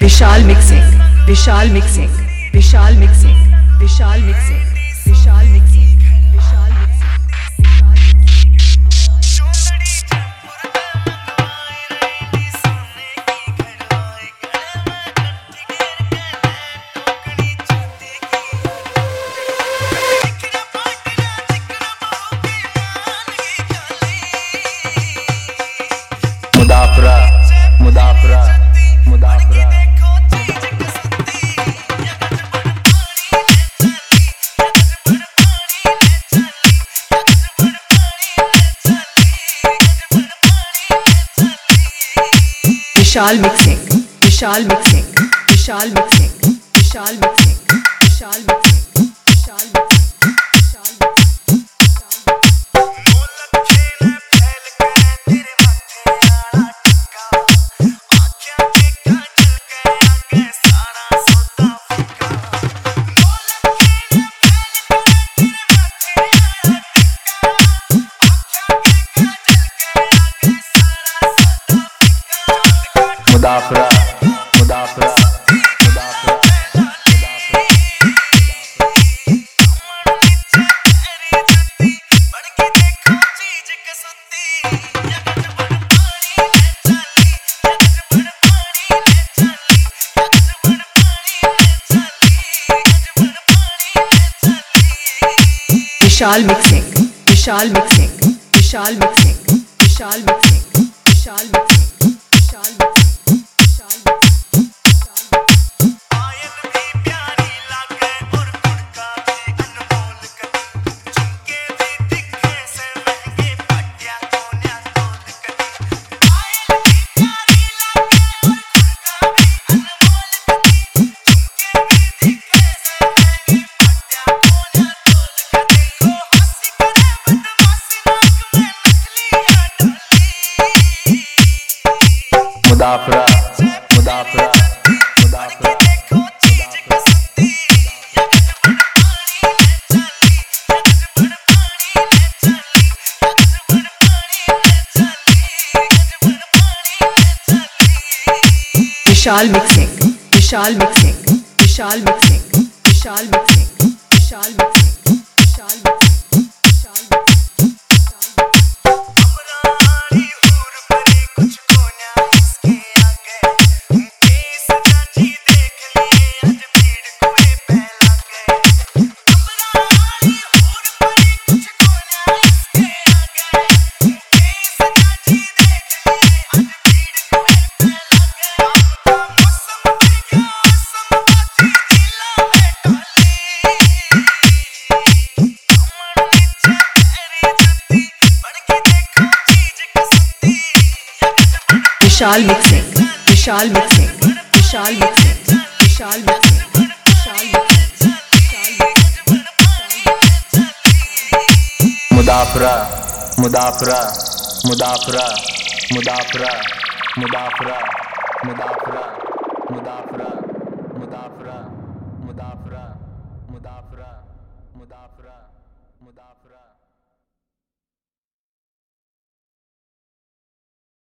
विशाल mixing, Vishal mixing, Vishal mixing, Vishal mixing, Vishal mixing, Vishal mixing. मुदाफरा मुदाफरा मुदाफरा Vishal mixing, Vishal mixing, Vishal mixing, Vishal mixing, Vishal mixing, Vishal mixing, Vishal mixing. मुदाफरा मुदाफरा मुदाफरा Vishal mixing, Vishal mixing, Vishal mixing, Vishal mixing, Vishal mixing, Vishal mixing, Vishal mixing. आयल भी प्यारी लागे और कुड़का भी अनमोल कदी झुमके भी दिखे से महंगे पटिया कोन्या तोल कदी आयल भी प्यारी लागे और कुड़का भी अनमोल कदी झुमके भी दिखे से महंगे पटिया कोन्या तोल कदी को हंसी करे बदमाशी नाक में नकलियां डोली मुदाफरा मुदाफरा मुदाफरा देखो चीज कसती या गजबड़ पानी ले चली या गजबड़ पानी ले चली या गजबड़ पानी ले चली गजबड़ पानी ले चली। Vishal mixing, Vishal mixing, Vishal mixing, Vishal mixing, Vishal mixing, Vishal mixing, Vishal mixing, Vishal mixing. अमरानी हूर परी कुछ कोन्या इसके आगे केस चाची देख लिए आज भीड़ कोई पहला गए अमरानी हूर परी कुछ कोन्या इसके आगे केस चाची देख लिए आज भीड़ कोई पहला गए मौसम फिर गया समझी दिला में डाली अमर नीचे तेरी जुत्ती बन के देखो चीज कसती या गजबड़ Vishal mixing, Vishal mixing, Vishal mixing, Vishal mixing, Vishal mixing, Vishal mixing. मुदाफरा मुदाफरा मुदाफरा मुदाफरा मुदाफरा मुदाफरा मुदाफरा मुदाफरा मुदाफरा मुदाफरा मुदाफरा मुदाफरा